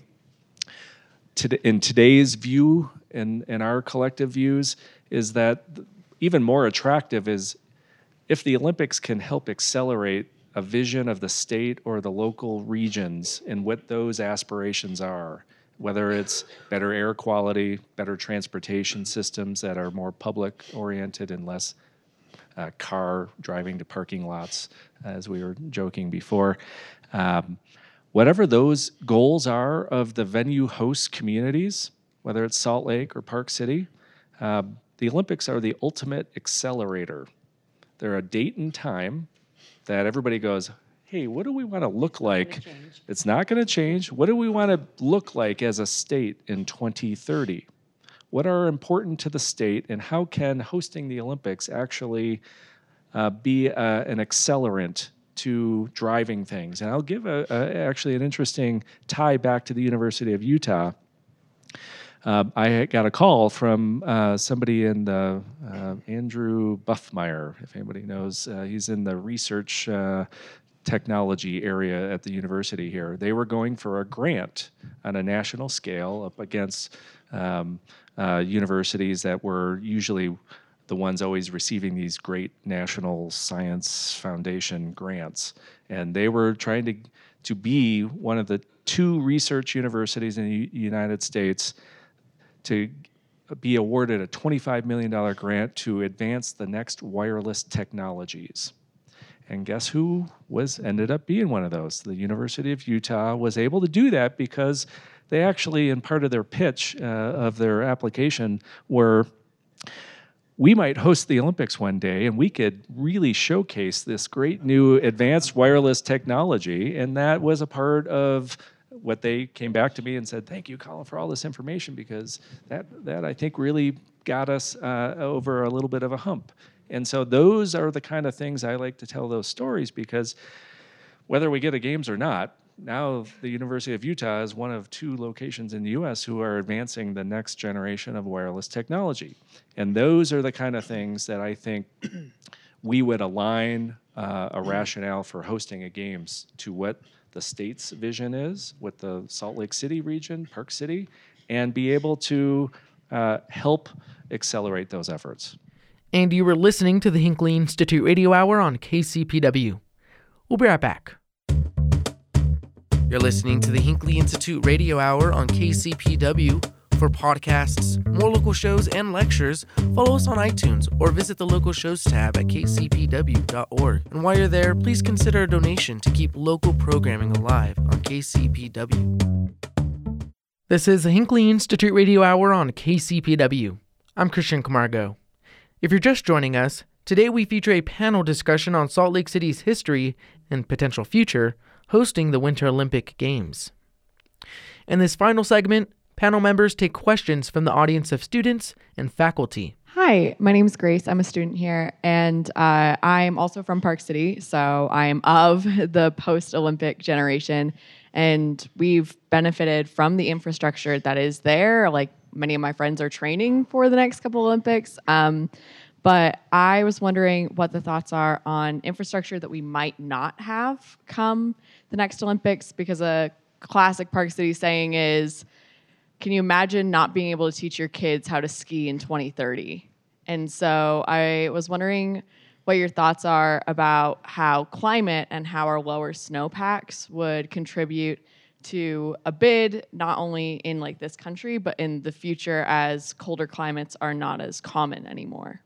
to, in today's view and, and our collective views, is that even more attractive is if the Olympics can help accelerate a vision of the state or the local regions and what those aspirations are, whether it's better air quality, better transportation systems that are more public-oriented and less uh, car driving to parking lots, as we were joking before. Um, whatever those goals are of the venue host communities, whether it's Salt Lake or Park City, uh, the Olympics are the ultimate accelerator. They're a date and time that everybody goes, hey, what do we want to look like? It's not going to change. What do we want to look like as a state in twenty thirty? What are important to the state, and how can hosting the Olympics actually uh, be uh, an accelerant to driving things? And I'll give a, a, actually an interesting tie back to the University of Utah. Uh, I got a call from uh, somebody in the, uh, Andrew Buffmeyer, if anybody knows. Uh, he's in the research uh, technology area at the university here. They were going for a grant on a national scale up against um, uh, universities that were usually the ones always receiving these great National Science Foundation grants. And they were trying to, to be one of the two research universities in the U- United States to be awarded a twenty-five million dollars grant to advance the next wireless technologies. And guess who was ended up being one of those? The University of Utah was able to do that because they actually, in part of their pitch uh, of their application, were, we might host the Olympics one day and we could really showcase this great new advanced wireless technology. And that was a part of what they came back to me and said, thank you, Colin, for all this information, because that, that I think really got us uh, over a little bit of a hump. And so those are the kind of things I like to tell those stories, because whether we get a games or not, now the University of Utah is one of two locations in the U S who are advancing the next generation of wireless technology. And those are the kind of things that I think we would align uh, a rationale for hosting a games to what the state's vision is, what the Salt Lake City region, Park City, and be able to uh, help accelerate those efforts. And you were listening to the Hinckley Institute Radio Hour on K C P W. We'll be right back. You're listening to the Hinckley Institute Radio Hour on K C P W. For podcasts, more local shows, and lectures, follow us on iTunes or visit the local shows tab at k c p w dot org. And while you're there, please consider a donation to keep local programming alive on K C P W. This is the Hinckley Institute Radio Hour on K C P W. I'm Christian Camargo. If you're just joining us, today we feature a panel discussion on Salt Lake City's history and potential future hosting the Winter Olympic Games. In this final segment, panel members take questions from the audience of students and faculty. Hi, my name is Grace. I'm a student here, and uh, I'm also from Park City, so I'm of the post-Olympic generation, and we've benefited from the infrastructure that is there. Like, many of my friends are training for the next couple Olympics, um, but I was wondering what the thoughts are on infrastructure that we might not have come the next Olympics, because a classic Park City saying is, can you imagine not being able to teach your kids how to ski in twenty thirty? And so I was wondering what your thoughts are about how climate and how our lower snowpacks would contribute to a bid, not only in like this country, but in the future as colder climates are not as common anymore.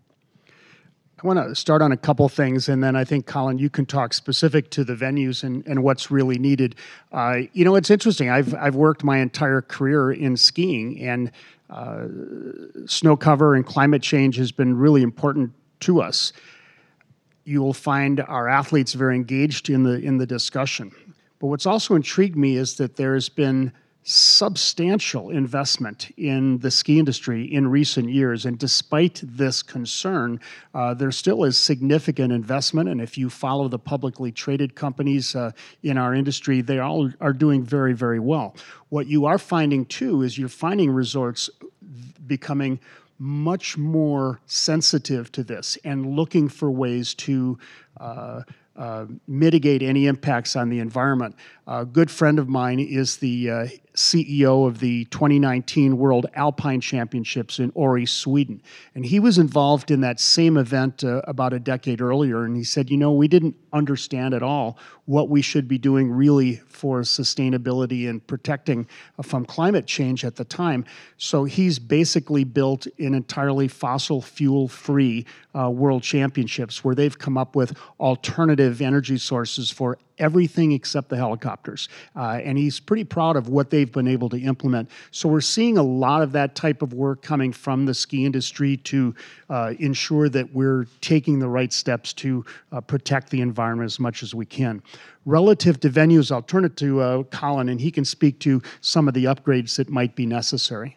I want to start on a couple things, and then I think, Colin, you can talk specific to the venues and, and what's really needed. Uh, you know, it's interesting. I've I've worked my entire career in skiing, and uh, snow cover and climate change has been really important to us. You will find our athletes very engaged in the in the discussion. But what's also intrigued me is that there's been substantial investment in the ski industry in recent years. And despite this concern, uh, there still is significant investment. And if you follow the publicly traded companies uh, in our industry, they all are doing very, very well. What you are finding, too, is you're finding resorts becoming much more sensitive to this and looking for ways to uh, Uh, mitigate any impacts on the environment. A good friend of mine is the uh, C E O of the twenty nineteen World Alpine Championships in Åre, Sweden. And he was involved in that same event uh, about a decade earlier. And he said, you know, we didn't understand at all what we should be doing really for sustainability and protecting uh, from climate change at the time. So he's basically built an entirely fossil fuel-free uh, World Championships where they've come up with alternative energy sources for everything except the helicopters. Uh, and he's pretty proud of what they've been able to implement. So we're seeing a lot of that type of work coming from the ski industry to uh, ensure that we're taking the right steps to uh, protect the environment as much as we can. Relative to venues, I'll turn it to uh, Colin, and he can speak to some of the upgrades that might be necessary.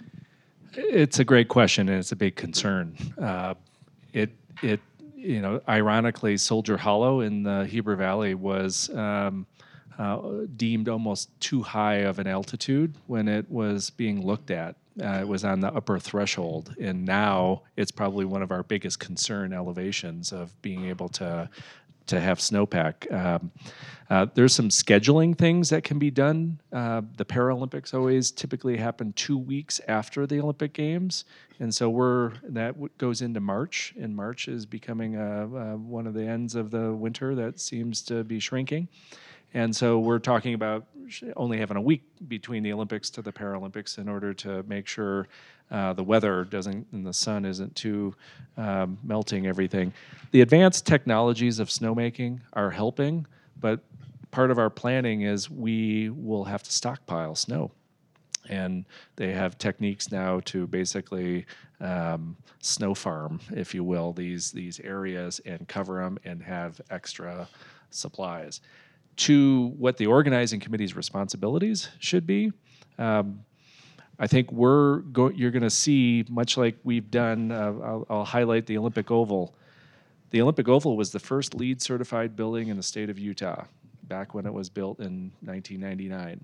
It's a great question, and it's a big concern. Uh, it it you know, ironically, Soldier Hollow in the Heber Valley was um, uh, deemed almost too high of an altitude when it was being looked at. Uh, it was on the upper threshold, and now it's probably one of our biggest concern elevations of being able to to have snowpack. Um, uh, there's some scheduling things that can be done. Uh, the Paralympics always typically happen two weeks after the Olympic Games, and so we're that w- goes into March, and March is becoming uh, uh, one of the ends of the winter that seems to be shrinking. And so we're talking about only having a week between the Olympics to the Paralympics in order to make sure uh, the weather doesn't and the sun isn't too um, melting everything. The advanced technologies of snowmaking are helping, but part of our planning is we will have to stockpile snow. And they have techniques now to basically um, snow farm, if you will, these these areas and cover them and have extra supplies. To what the organizing committee's responsibilities should be, um, I think we're go- you're going to see, much like we've done, uh, I'll, I'll highlight the Olympic Oval. The Olympic Oval was the first LEED certified building in the state of Utah back when it was built in nineteen ninety-nine.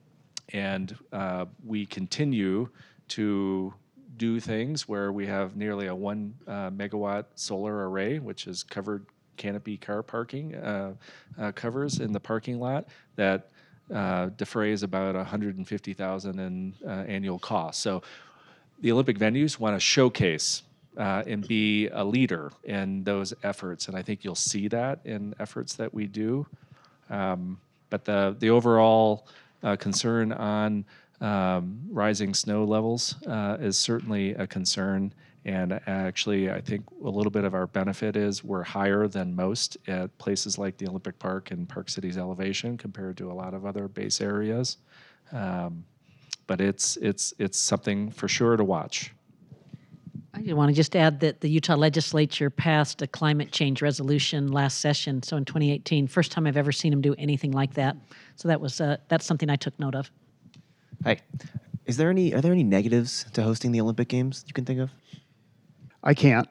And uh, we continue to do things where we have nearly a one uh, megawatt solar array, which is covered canopy car parking uh, uh, covers in the parking lot that uh, defrays about one hundred fifty thousand dollars in uh, annual cost. So the Olympic venues want to showcase uh, and be a leader in those efforts, and I think you'll see that in efforts that we do. Um, but the the overall uh, concern on um, rising snow levels uh, is certainly a concern. And actually, I think a little bit of our benefit is we're higher than most at places like the Olympic Park and Park City's elevation compared to a lot of other base areas. Um, but it's it's it's something for sure to watch. I did want to just add that the Utah legislature passed a climate change resolution last session, so in twenty eighteen, first time I've ever seen them do anything like that. So that was uh, that's something I took note of. Hi. Is there any? Are there any negatives to hosting the Olympic Games you can think of? I can't.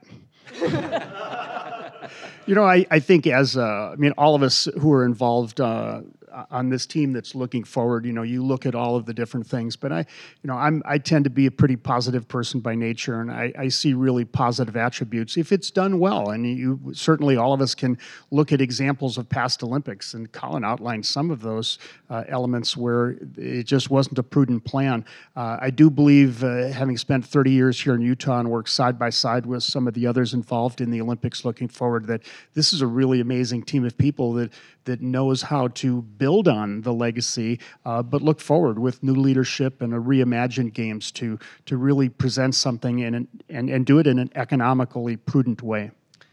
You know, I, I think as, uh, I mean, all of us who are involved uh, on this team that's looking forward, you know, you look at all of the different things, but I, you know, I'm, I tend to be a pretty positive person by nature, and I, I see really positive attributes if it's done well. And you certainly, all of us can look at examples of past Olympics, and Colin outlined some of those uh, elements where it just wasn't a prudent plan. Uh, I do believe, uh, having spent thirty years here in Utah and worked side by side with some of the others involved in the Olympics looking forward, that this is a really amazing team of people that that knows how to build on the legacy, uh, but look forward with new leadership and a reimagined games to to really present something in an, and and do it in an economically prudent way.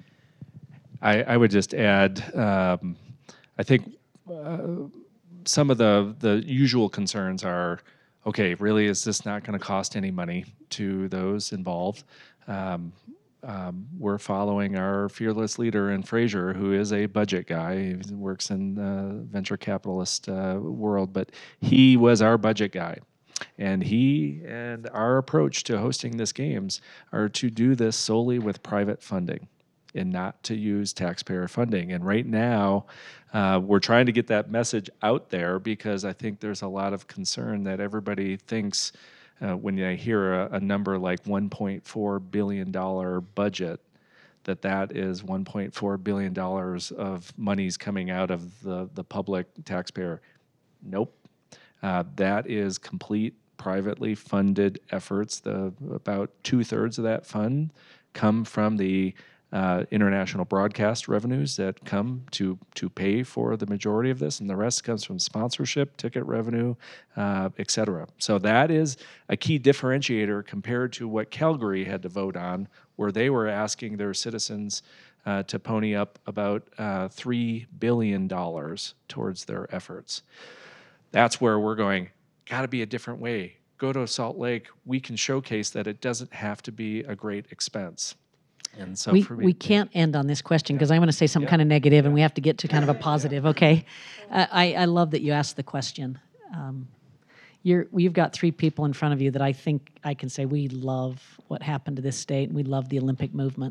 I, I would just add, um, I think uh, some of the the usual concerns are, okay, really, is this not going to cost any money to those involved? Um, Um, we're following our fearless leader in Fraser, who is a budget guy. He works in the venture capitalist uh, world, but he was our budget guy. And he and our approach to hosting this games are to do this solely with private funding and not to use taxpayer funding. And right now, uh, we're trying to get that message out there because I think there's a lot of concern that everybody thinks Uh, when I hear a, a number like one point four billion dollars budget, that that is one point four billion dollars of monies coming out of the, the public taxpayer. Nope. Uh, that is complete privately funded efforts. The, about two-thirds of that fund come from the uh, international broadcast revenues that come to to pay for the majority of this, and the rest comes from sponsorship, ticket revenue, uh, et cetera. So that is a key differentiator compared to what Calgary had to vote on, where they were asking their citizens uh, to pony up about uh, three billion dollars towards their efforts. That's where we're going, got to be a different way. Go to Salt Lake. We can showcase that it doesn't have to be a great expense. And so we, for me, we can't end on this question because I'm going to say something yeah. kind of negative, and we have to get to kind of a positive, okay? Uh, I, I love that you asked the question. Um, you're, you've got three people in front of you that I think I can say we love what happened to this state, and we love the Olympic movement.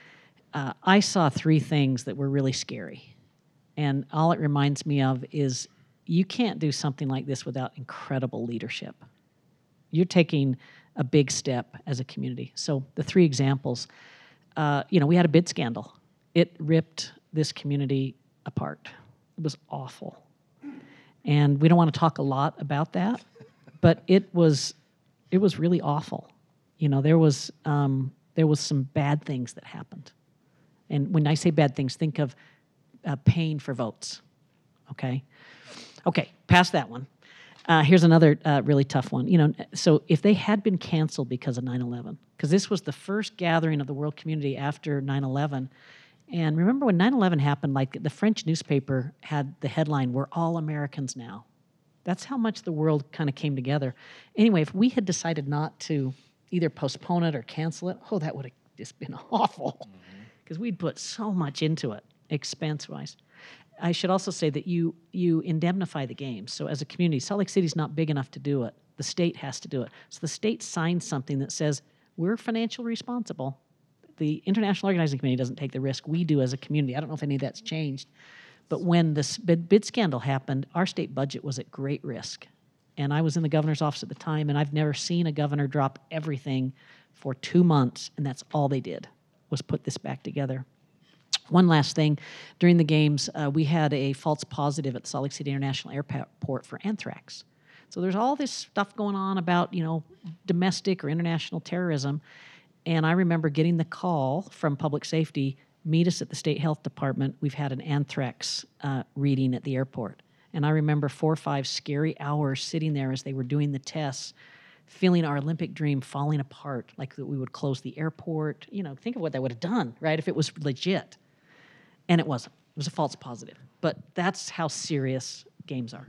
Uh, I saw three things that were really scary, and all it reminds me of is you can't do something like this without incredible leadership. You're taking a big step as a community. So the three examples. Uh, you know, we had a bid scandal. It ripped this community apart. It was awful. And we don't want to talk a lot about that, but it was it was really awful. You know, there was um, there was some bad things that happened. And when I say bad things, think of uh, paying for votes, okay? Okay, past that one. Uh, here's another uh, really tough one. You know, so if they had been canceled because of nine eleven, because this was the first gathering of the world community after nine eleven, and remember when nine eleven happened, like the French newspaper had the headline, "We're all Americans now." That's how much the world kind of came together. Anyway, if we had decided not to either postpone it or cancel it, oh, that would have just been awful, because mm-hmm. we'd put so much into it, expense-wise. I should also say that you you indemnify the games. So as a community, Salt Lake City's not big enough to do it. The state has to do it. So the state signed something that says we're financially responsible. The International Organizing Committee doesn't take the risk. We do as a community. I don't know if any of that's changed. But when this bid, bid scandal happened, our state budget was at great risk. And I was in the governor's office at the time, and I've never seen a governor drop everything for two months, and that's all they did was put this back together. One last thing, during the games, uh, we had a false positive at the Salt Lake City International Airport for anthrax. So there's all this stuff going on about, you know, domestic or international terrorism. And I remember getting the call from public safety, meet us at the state health department. We've had an anthrax uh, reading at the airport. And I remember four or five scary hours sitting there as they were doing the tests, feeling our Olympic dream falling apart, like that we would close the airport. You know, think of what that would have done, right, if it was legit. And it wasn't. It was a false positive. But that's how serious games are.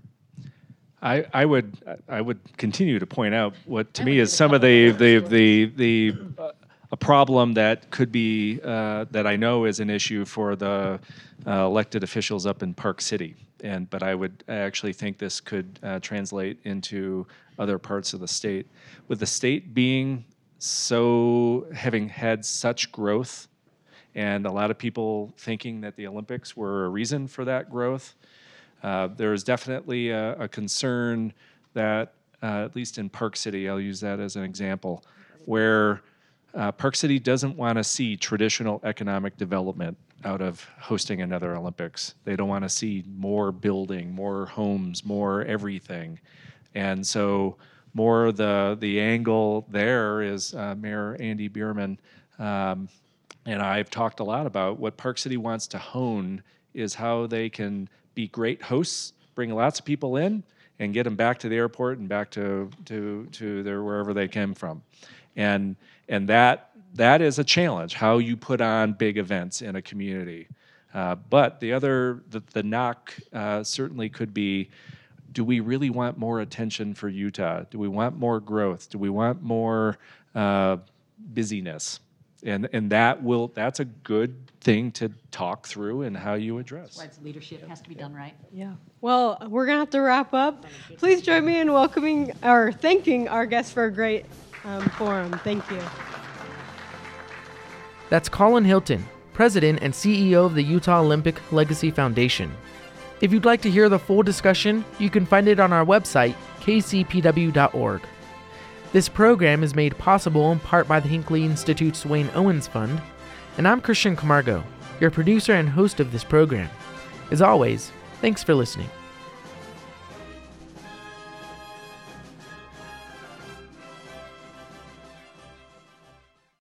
I, I would I would continue to point out what to me is some of the the the the uh, a problem that could be uh, that I know is an issue for the uh, elected officials up in Park City. And but I would I actually think this could uh, translate into other parts of the state. With the state being so having had such growth, and a lot of people thinking that the Olympics were a reason for that growth, uh, there is definitely a, a concern that uh, at least in Park City, I'll use that as an example, where uh, Park City doesn't want to see traditional economic development out of hosting another Olympics. They don't want to see more building, more homes, more everything. And so more the the angle there is uh, Mayor Andy Bierman um, and I've talked a lot about what Park City wants to hone is how they can be great hosts, bring lots of people in, and get them back to the airport and back to to to their wherever they came from. And and that that is a challenge, how you put on big events in a community. Uh, but the other, the, the knock uh, certainly could be, do we really want more attention for Utah? Do we want more growth? Do we want more uh, busyness? And and that will that's a good thing to talk through and how you address. Right, leadership has to be done right. Yeah. Well, we're gonna have to wrap up. Please join me in welcoming or thanking our guests for a great um, forum. Thank you. That's Colin Hilton, President and C E O of the Utah Olympic Legacy Foundation. If you'd like to hear the full discussion, you can find it on our website, k c p w dot org. This program is made possible in part by the Hinckley Institute's Wayne Owens Fund, and I'm Christian Camargo, your producer and host of this program. As always, thanks for listening.